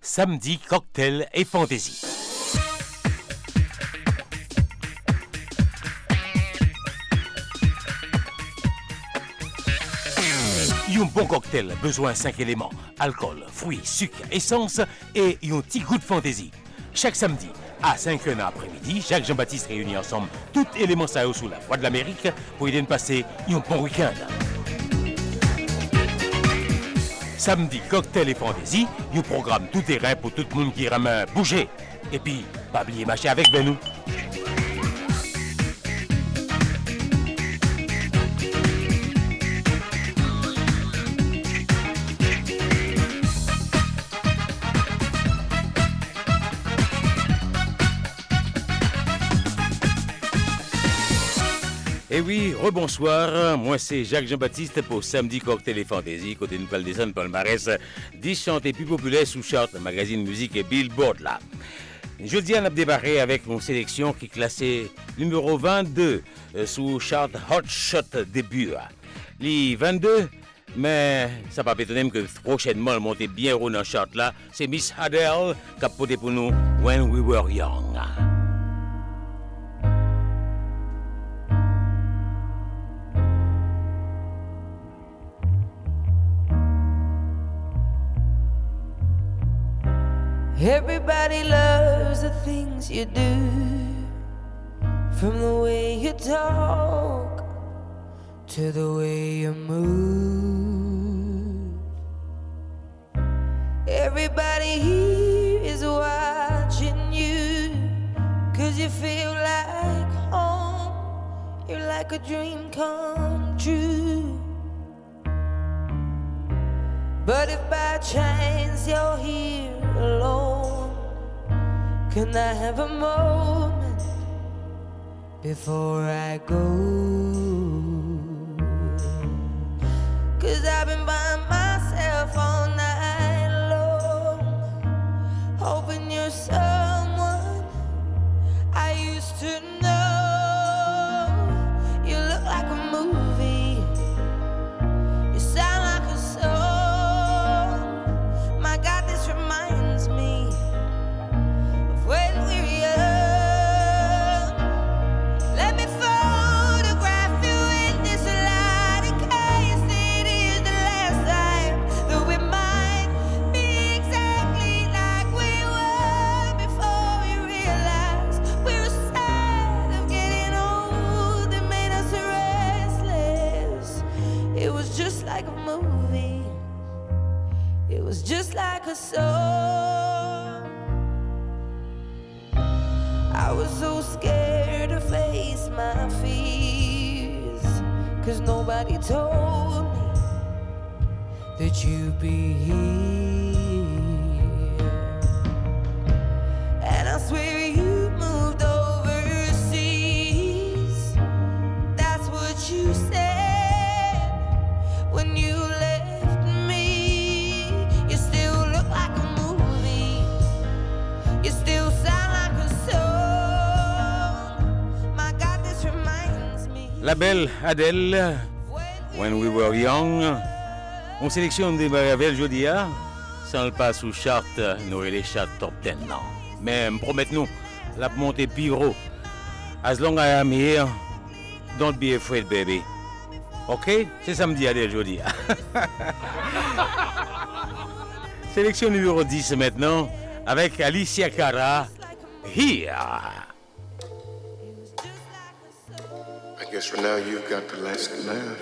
Samedi, cocktail et fantaisie. Un bon cocktail, besoin 5 éléments, alcool, fruits, sucre, essence et un petit goût de fantaisie. Chaque samedi, à 5h après-midi, Jacques Jean-Baptiste réunit ensemble tous les éléments ça sous la voie de l'Amérique pour aider à passer un bon week-end. Samedi, cocktail et fantaisie, un programme tout terrain pour tout le monde qui aime bouger. Et puis, pas oublier marcher avec nous. Et oui, rebonsoir, moi c'est Jacques Jean-Baptiste pour Samedi Cocktail et Fantaisie, côté nous parle descendre palmarès 10 chants plus populaires sous charte, magazine musique et Billboard là. Jeudi, on a débarré avec une sélection qui est classée numéro 22 sous charte Hot Shot début. Les 22, mais ça va pas étonner que prochainement elle monte bien haut dans la charte là, c'est Miss Adele qui a porté pour nous When We Were Young. Everybody loves the things you do, from the way you talk to the way you move. Everybody here is watching you, 'cause you feel like home, you're like a dream come true. But if by chance you're here alone, can I have a moment before I go? 'Cause I've been by myself all night long, hoping you're someone I used to know. You look like a movie, you sound like a song. My God, this reminds me of when we were young. Let me photograph you in this light, in case it is the last time that we might be exactly like we were before we realized we were sad of getting old. It made us restless. It was just like a movie, it was just like a song. I was so scared to face my fears, 'cause nobody told me that you'd be here. And I swear you moved overseas, that's what you said when you left me. You still look like a movie, you still sound like a song. My God, this reminds me. La belle Adele, When We Were Young. On sélectionne des merveilles jeudi, sans le pas sous charte, nous les charts top 10 non. Mais promettez-nous, la montée pire. As long as I am here, don't be afraid, baby. Ok? C'est samedi Adele jeudi. Sélection numéro 10 maintenant, avec Alicia Cara, Here. I guess for now you've got the last laugh.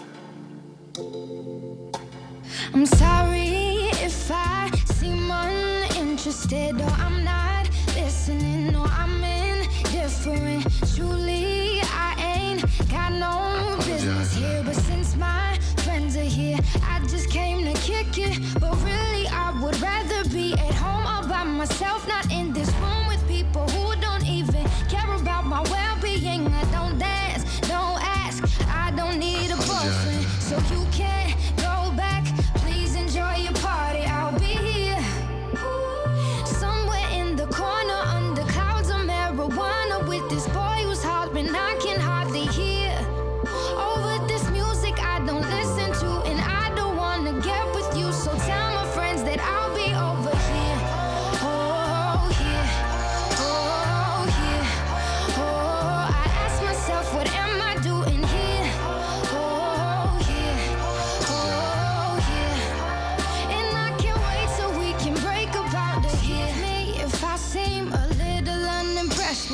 I'm sorry if I seem uninterested, or I'm not listening, or I'm indifferent. Truly, I ain't got no business here, but since my friends are here, I just came to kick it. But really, I would rather be at home all by myself, not in this room with people who don't even care about my well-being. I don't dance, don't ask, I don't need a boyfriend, so you can't go back. Please enjoy your party, I'll be here somewhere in the corner under clouds of marijuana with this boy who's hollering I can hardly hear. Over this music I don't listen to, and I don't wanna get with you, so tell my friends that I'll be over here.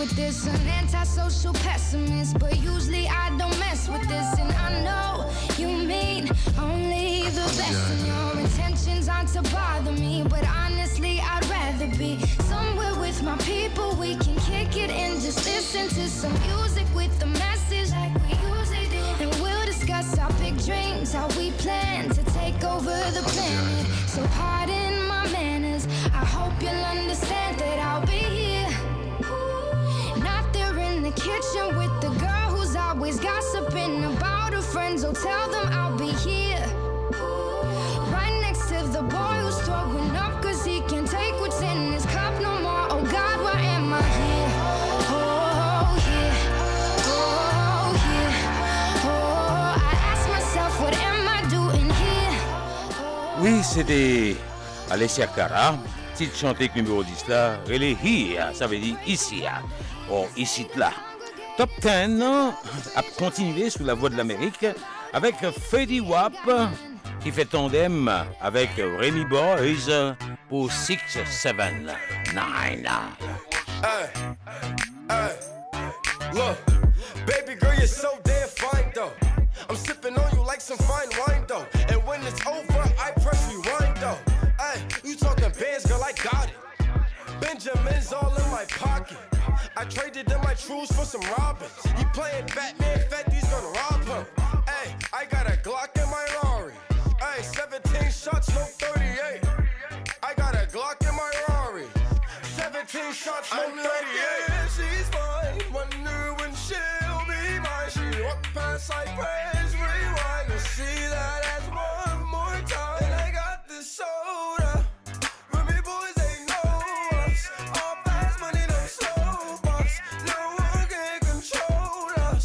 with this. An antisocial pessimist, but usually I don't mess with this. And I know you mean only the best, and your intentions aren't to bother me. But honestly, I'd rather be somewhere with my people. We can kick it and just listen to some music with the message like we usually do. And we'll discuss our big dreams, how we plan to take over the planet. So pardon my manners, I hope you'll understand that I'll be here. Not there in the kitchen with the girl who's always gossiping about her friends. Oh, tell them I'll be here. Right next to the boy who's throwing up cause he can't take what's in his cup no more. Oh God, why am I here? Oh yeah, oh yeah, oh, I ask myself, what am I doing here? Oui, c'était Alessia Cara, titre chanté numéro 10 là, elle est here, ça veut dire ici, ou ici là. Top 10 a continué sous la voie de l'Amérique avec Fetty Wap qui fait tandem avec Remy Boyz pour 6, 7, 9. Hey, hey, look, baby girl, you're so damn fine though. I'm sipping on you like some fine wine though. And when it's over, I press rewind though. Hey, you talking bands, girl, I got it. Benjamin's all in my pocket. I traded in my trues for some robins. He playing Batman, Fetty's gonna rob him. Hey, I got a Glock in my Rari. Hey, 17 shots, no 38. I got a Glock in my Rari. 17 shots, no 38. Yeah, she's fine. Wonder when she'll be mine. She walk past like praise, rewind and see that as one more time. And I got this soda. Remy boys ain't know us. All fast money, them slow bucks. No one can control us.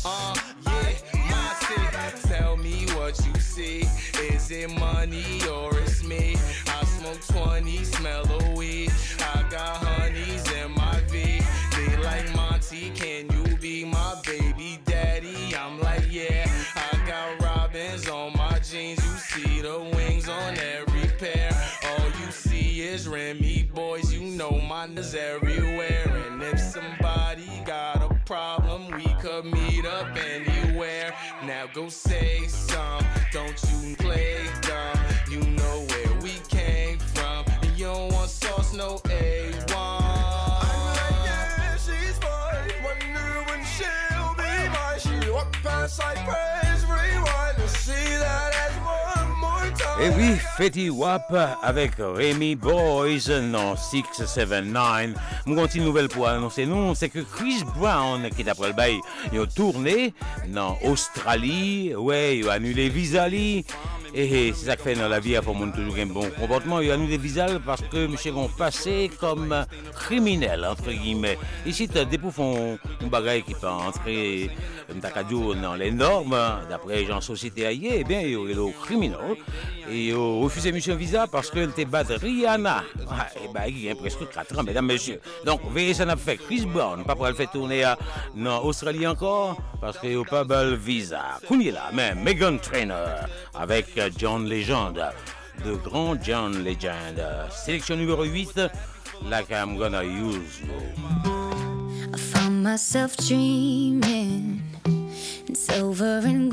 Yeah, my city. Tell me what you see. Is it money or it's me? I smoke 20, smell a weed. I got honeys in my V. They like Monty, can you be my baby daddy? I'm like, yeah. I got robins on my jeans. You see the wings on every pair. All you see is Remy Boyz. You know mine is everywhere. And if somebody got a problem, we could meet up anywhere. Now go say some. Don't you play dumb. You know where we came from. And you don't want sauce, no A1. I'm like, yeah, she's fine. Wonder when she'll be mine. She walk past like praise, rewind and see that as one more time. Et oui, Fetty Wap avec Remy Boyz dans 6, 7, 9. Mon continue nouvelle pour annoncer non, c'est que Chris Brown qui est après le bail, il a tourné dans Australie, ouais, il a annulé visa li. Et c'est ça que fait dans la vie, il faut toujours un bon comportement. Il a annulé visa parce que monsieur vont passer comme criminel entre guillemets. Ici, des poufs font un bagage qui peut entrer dans les normes, d'après les gens société ailleurs, eh bien, il y a le criminel. Et il a refusé monsieur visa parce qu'il était battu Rihanna. Et ben, il y a presque 4 ans, mesdames, messieurs. Donc, veillez, ça n'a fait Chris Brown, pas pour le faire tourner en Australie encore, parce qu'il n'y a pas de visa. Kounia là, même Meghan Trainor avec John Legend, de grand John Legend. Sélection numéro 8, Like I'm Gonna Use You. I found myself dreaming in silver and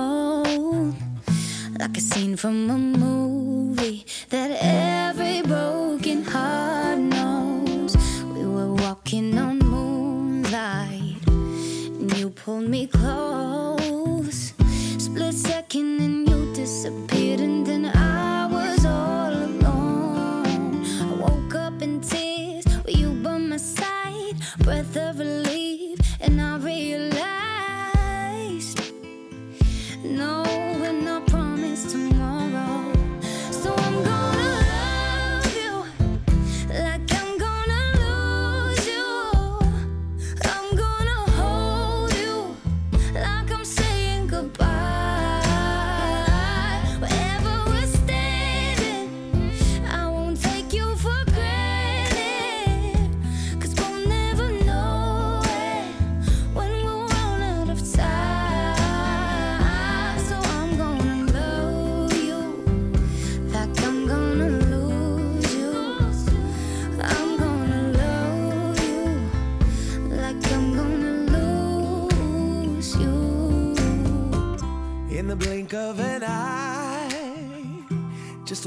gold, like a scene from a movie that every broken heart knows. We were walking on moonlight, and you pulled me close. Split second, and you disappeared, and then I was all alone. I woke up in tears with you by my side, breath of relief, and I realized no, we're not promised tomorrow. So I'm gonna love you like I'm gonna lose you. I'm gonna hold you like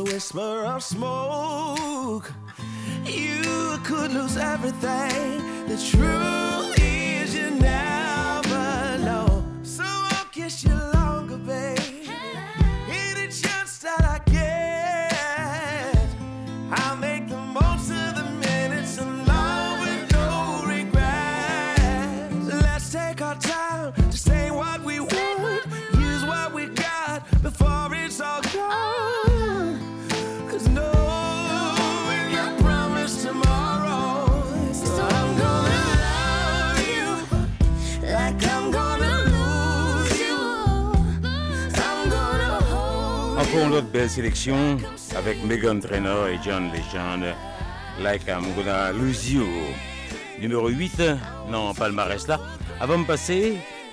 whisper of smoke. You could lose everything. The truth is you never know. So I'll kiss you longer, babe. Any chance that I get, I'll make the most of the minutes alone with no regrets. Let's take our time to say what we want, use what we got before it's all gone. 'Cause no Encore une autre belle sélection avec Meghan Trainor et John Legend, Like I'm Gonna Lose You. Numéro 8 dans le palmarès là. Avant de passer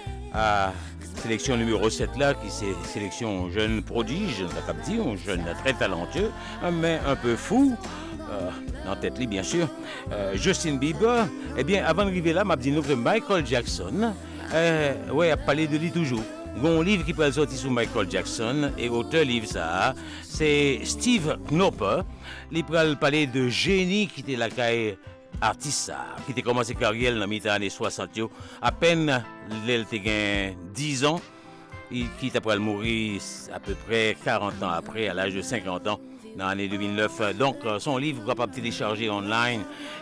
à sélection numéro 7 là, qui c'est sélection jeune prodige, un jeune très talentueux, mais un peu fou. Dans tête bien sûr, Justin Bieber. Eh bien, avant d'arriver là, m'a dit que Michael Jackson, ouais, a parlé de lui toujours. Il y a un livre qui peut sortir sur Michael Jackson, et l'auteur livre ça, c'est Steve Knopper. Il peut parler de génie qui était la caille artiste, qui était commencé carrière dans les années 60. À peine, il a 10 ans, il quitte après mourir à peu près 40 ans après, à l'âge de 50 ans. Dans l'année 2009. Donc, son livre est capable de télécharger online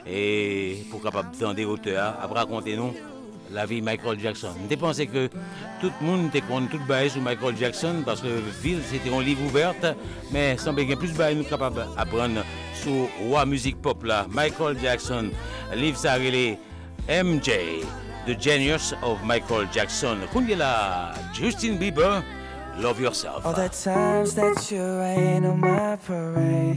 et pour capable d'entendre auteur, après raconter nous la vie de Michael Jackson. Je pensais que tout le monde était tout bail sur Michael Jackson parce que ville c'était un livre ouvert, mais semble qu'il y a plus de nous capable d'apprendre sur la musique pop là. Michael Jackson, livre ça relé MJ, The Genius of Michael Jackson. Quand il y a la Justin Bieber, Love Yourself. All the times that you rain on my parade,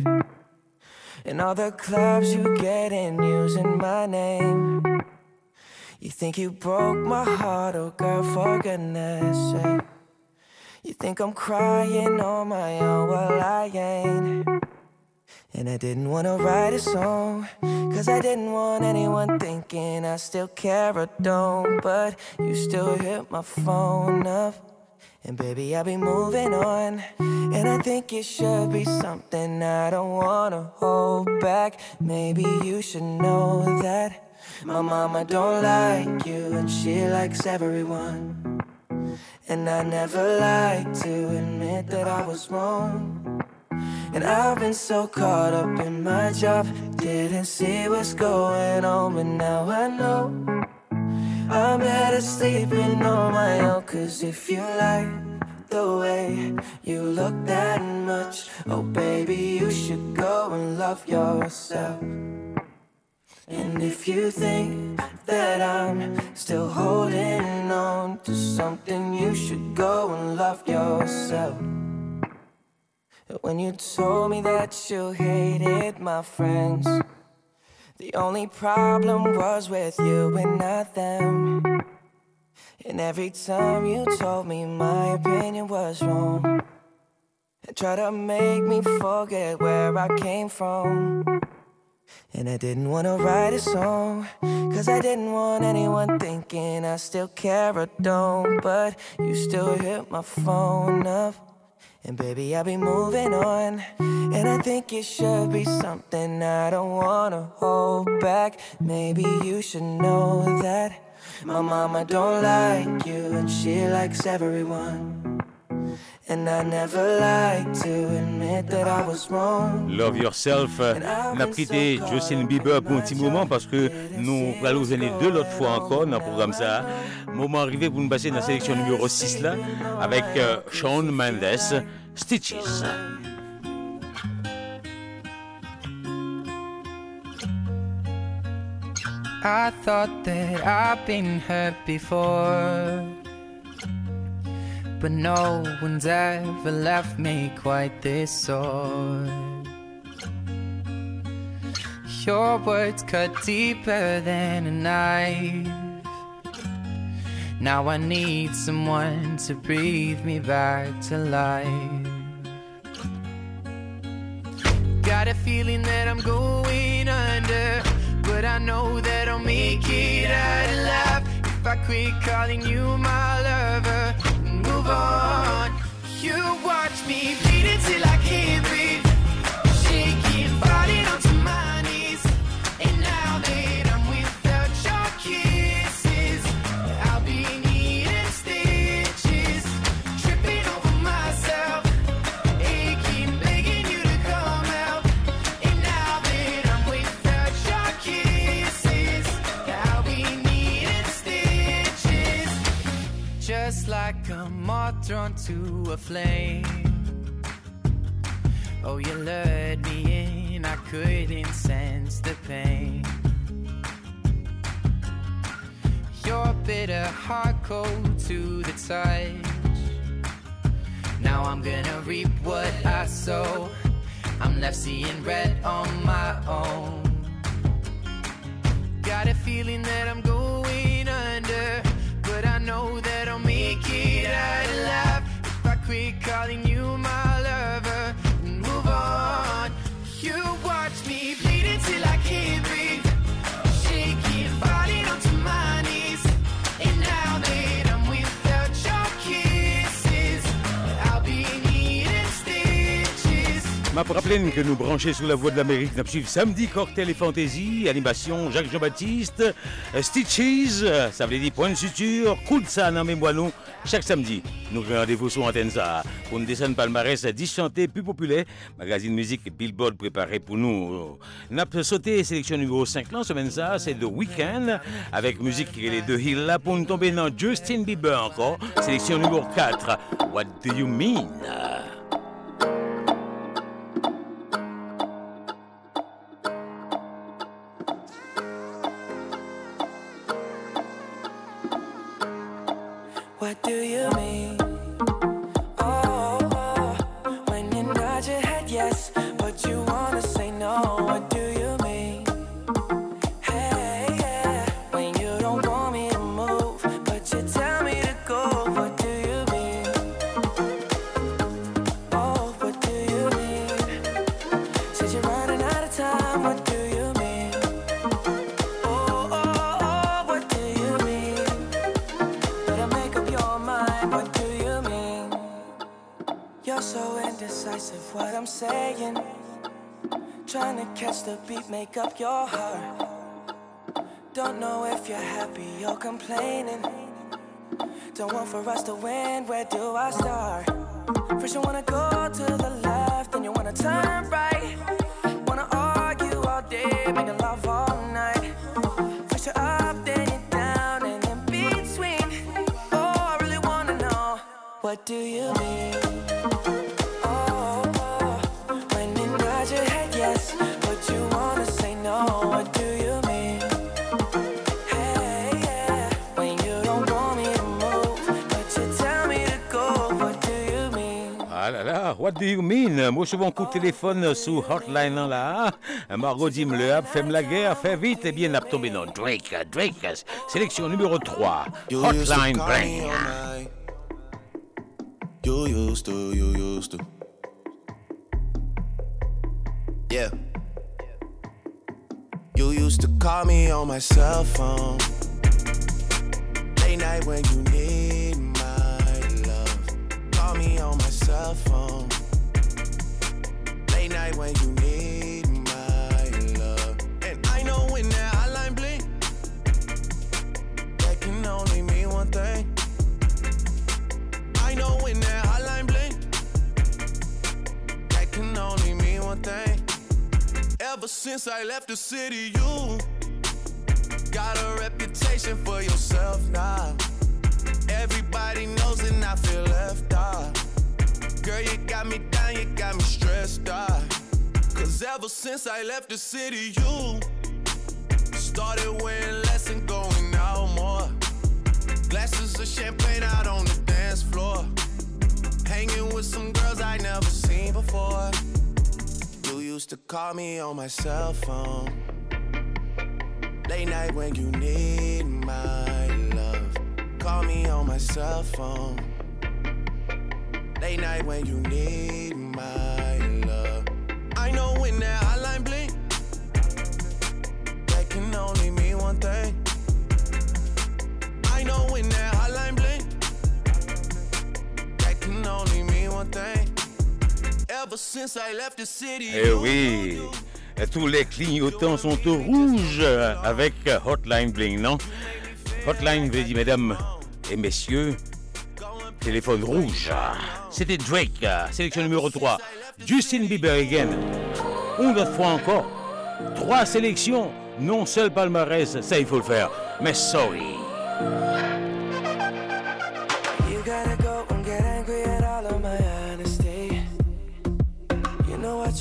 and all the clubs you get in using my name. You think you broke my heart, oh girl, for goodness sake. You think I'm crying on my own, well I ain't. And I didn't wanna write a song, 'cause I didn't want anyone thinking I still care or don't. But you still hit my phone up, and baby, I'll be moving on. And I think it should be something I don't wanna hold back. Maybe you should know that my mama don't like you, and she likes everyone. And I never like to admit that I was wrong. And I've been so caught up in my job, didn't see what's going on, but now I know I'm better sleeping on my own. 'Cause if you like the way you look that much, oh baby, you should go and love yourself. And if you think that I'm still holding on to something, you should go and love yourself. When you told me that you hated my friends, the only problem was with you and not them. And every time you told me my opinion was wrong, and tried to make me forget where I came from. And I didn't want to write a song, 'cause I didn't want anyone thinking I still care or don't. But you still hit my phone up, and baby, I'll be moving on. And I think it should be something I don't want to hold back. Maybe you should know that my mama don't like you, and she likes everyone. And I never like to admit that I was wrong. Love Yourself. On a quitté Justin Bieber pour un petit moment parce que nous allons venir deux l'autre fois encore dans le programme ça. Moment arrivé pour nous passer dans la sélection numéro 6 là avec Shawn Mendes, Stitches. I thought that I've been hurt before, but no one's ever left me quite this sore. Your words cut deeper than a knife. Now I need someone to breathe me back to life. Got a feeling that I'm going under, but I know that I'll make it out alive if I quit calling you my lover and move on. You watch me bleed until I can't breathe. drawn to a flame. Oh, you lured me in, I couldn't sense the pain. Your bitter heart cold to the touch. Now I'm gonna reap what I sow. I'm left seeing red on my own. Got a feeling that I'm going under, but I know that I'll make it out alive if I quit calling you my lover and move on. You watch me bleed till I can't breathe, shaking, falling onto my knees. And now that I'm without your kisses, I'll be needing stitches. Ma pour rappeler que nous branchons sous la voix de l'Amérique, nous suivons samedi Cocktail et Fantaisie, animation Jacques Jean-Baptiste, Stitches, ça veut dire point de suture, coup de ça, non mais moi nous, chaque samedi, nous rendez-vous sur Antenne ça pour une descente palmarès 10 chantés plus populaires, magazine musique Billboard préparé pour nous. Nous avons sauté sélection numéro 5 là, semaine ça, c'est The Weeknd, avec musique qui est les deux hills là, pour nous tomber dans Justin Bieber encore, sélection numéro 4, What Do You Mean? What do you mean? Oh, when you nod your head yes, but you wanna say no. What do you mean? Hey, yeah, when you don't want me to move, but you tell me to go. What do you mean? Oh, what do you mean? Said you're running out of time. What do you mean? Oh, what do you mean? Better make up your mind. What do you mean? You're so indecisive, what I'm saying. Trying to catch the beat, make up your heart. Don't know if you're happy or complaining. Don't want for us to win, where do I start? First you wanna go to the left, then you wanna turn right. Wanna argue all day, making love all night. First you're up, then you're down, and in between. Oh, I really wanna know, what do you mean? Oh, when you nod your head yes, but you wanna say no. What do you mean? Hey, yeah, when you don't want me to move, but you tell me to go. What do you mean? Ah là là, what do you mean? Moi, souvent coup de téléphone sous hotline là. Margot dit me le hap, fais-me la guerre, fais vite. Eh bien, n'a tombé dans Drake, sélection numéro 3, Hotline Bling. You used to. Yeah. You used to call me on my cell phone. Late night when you need my love. Call me on my cell phone. Late night when you need my love. And I know when that hotline bling, that can only mean one thing. I know when that hotline bling, that can only mean one thing. Ever since I left the city, you got a reputation for yourself now. Everybody knows and I feel left out. Girl, you got me down, you got me stressed out. Cause ever since I left the city, you started wearing less and going out more. Glasses of champagne out on the dance floor. Hanging with some girls I never seen before. You used to call me on my cell phone. Late night when you need my love. Call me on my cell phone. Late night when you need my love. I know when that hotline bling, that can only mean one thing. I know when that hotline bling, that can only mean one thing. Ever since I left the city. Eh oui, tous les clignotants sont au rouge avec Hotline Bling, non? Hotline veut dire mesdames et messieurs, téléphone rouge. C'était Drake, sélection numéro 3. Justin Bieber again. Une autre fois encore. 3 sélections, non seul palmarès, ça il faut le faire. Mais sorry. You gotta go and get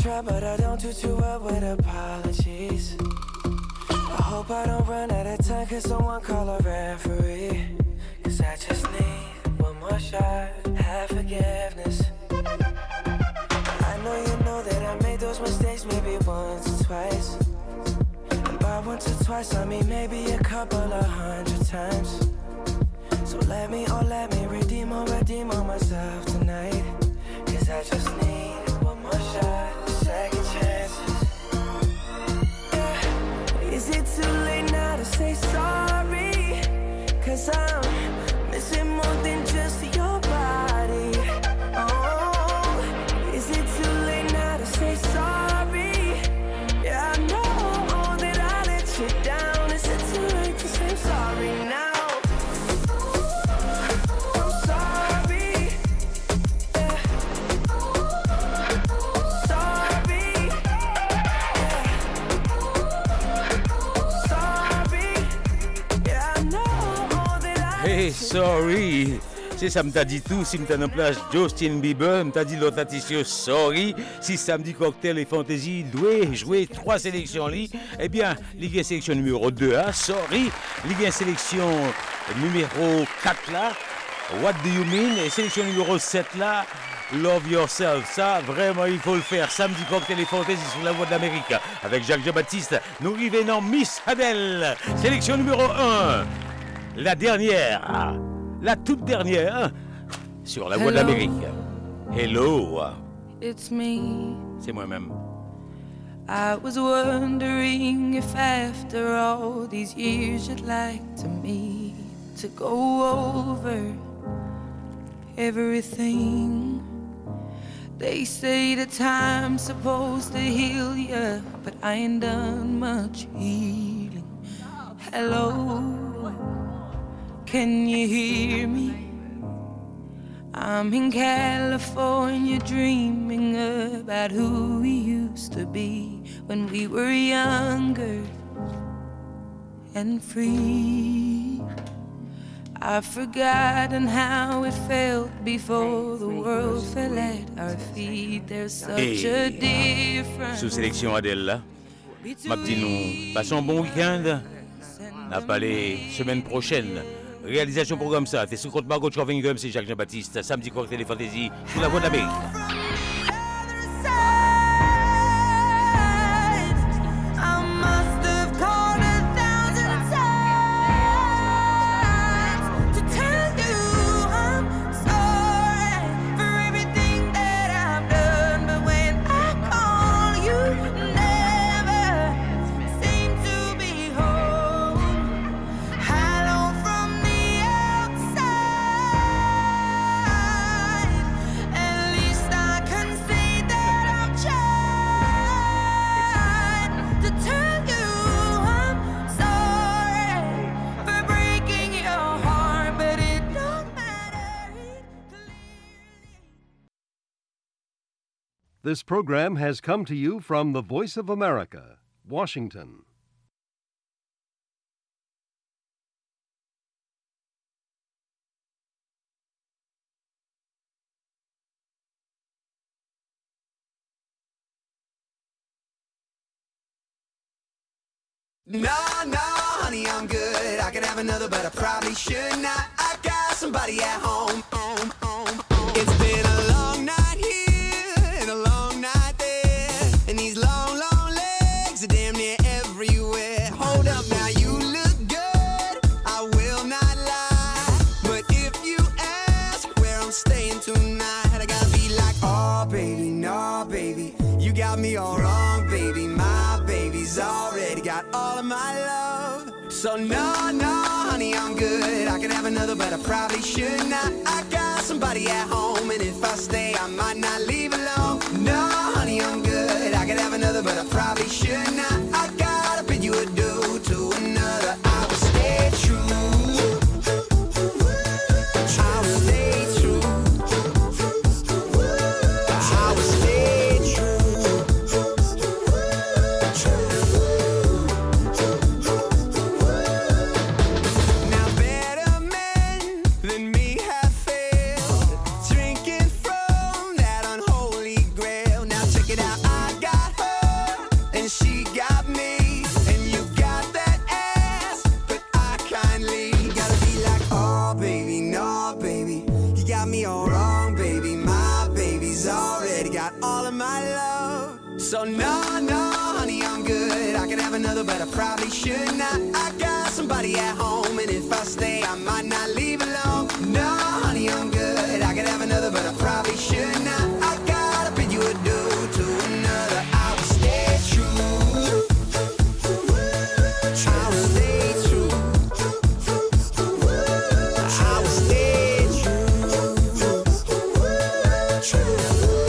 try, but I don't do too well with apologies. I hope I don't run out of time, cause someone call a referee. Cause I just need one more shot, have forgiveness. I know you know that I made those mistakes maybe once or twice. And by once or twice I mean maybe a couple of 100 times. So let me redeem on myself tonight. Cause I just need one more shot, second chances. Yeah. Is it too late now to say sorry? Cause I'm missing more than just your body. Oh, is it too late now to say sorry? Yeah, I know that I let you down. Is it too late to say sorry now? Hey, sorry. C'est ça, m't'a dit tout. Si m't'a en place Justin Bieber, m't'a dit l'autre artiste sorry. Si samedi cocktail et fantasy doit jouer 3 sélections li, eh bien, Ligue 1 sélection numéro 2 là, sorry. Ligue 1 sélection numéro 4 là, What Do You Mean? Et sélection numéro 7 là, Love Yourself. Ça, vraiment, il faut le faire. Samedi cocktail et fantasy sur la voie de l'Amérique. Avec Jacques Jean-Baptiste, nous revenons Miss Adele. Sélection numéro 1. La dernière, la toute dernière, sur la voie de l'Amérique. Hello. It's me. C'est moi-même. I was wondering if after all these years you'd like to meet to go over everything. They say the time's supposed to heal you, but I ain't done much healing. Hello. Can you hear me? I'm in California dreaming about who we used to be when we were younger and free. I've forgotten how it felt before the world fell at our feet. There's such a difference. Sous sélection Adèle là, m'a dit nous passons un bon week-end. N'a pas les semaine prochaine. Réalisation programme ça, t'es sous compte Margot Chauvin-Gum, c'est Jacques Jean-Baptiste, samedi cocktail et fantasy sur la voie de l'Amérique. This program has come to you from the Voice of America, Washington. No, honey, I'm good. I could have another, but I probably should not. I got somebody at home. It's been a long night here and a long night there, and these long, long legs are damn near everywhere. Hold up now, you look good, I will not lie, but if you ask where I'm staying tonight, I gotta be like, oh baby, no baby, you got me all wrong, baby. My baby's already got all of my love. So no, honey, I'm good. I could have another, but I probably should not. I got somebody at home, and if I stay, I might not leave alone. No, honey, I'm good. I could have another, but I probably should not. I gotta bid you adieu to another. I will stay true. I will stay true. I will stay true. Now better men than me have failed, drinking from that unholy grail. Now check it out, I So no, honey, I'm good. I could have another, but I probably should not. I got somebody at home, and if I stay, I might not leave alone. No, honey, I'm good. I could have another, but I probably should not. I gotta bid you adieu to another. I will stay true. I will stay true. I will stay true.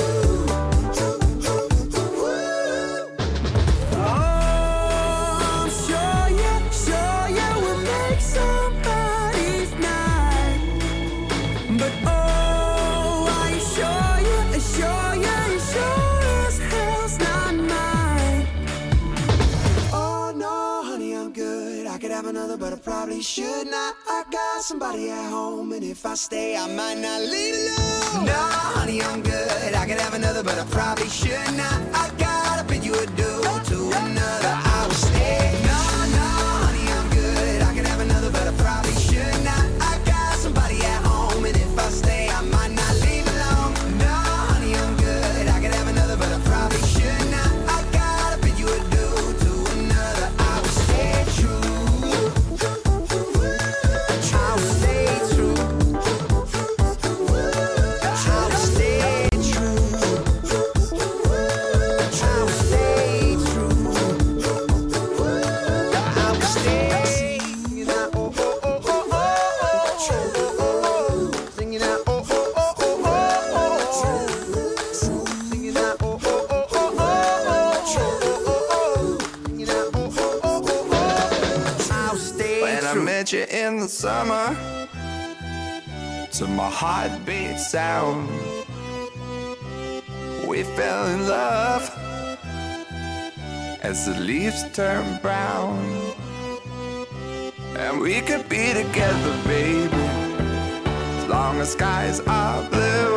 But I probably should not. I got somebody at home, and if I stay, I might not leave alone. No, honey, I'm good. I could have another, but I probably should not. I gotta bid you adieu to another. I will stay. No, honey, I'm good. I could have another, but I probably should not. I got somebody at home, and if I stay, I might not leave alone. No, honey, I'm good. I could have another, but I probably should not. I gotta bid you adieu to another. I will stay true. You in the summer to my heartbeat sound. We fell in love as the leaves turn brown, and we could be together, baby, as long as skies are blue.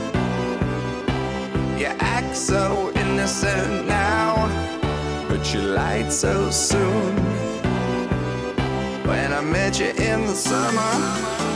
You act so innocent now, but you lied so soon. When I met you in the summer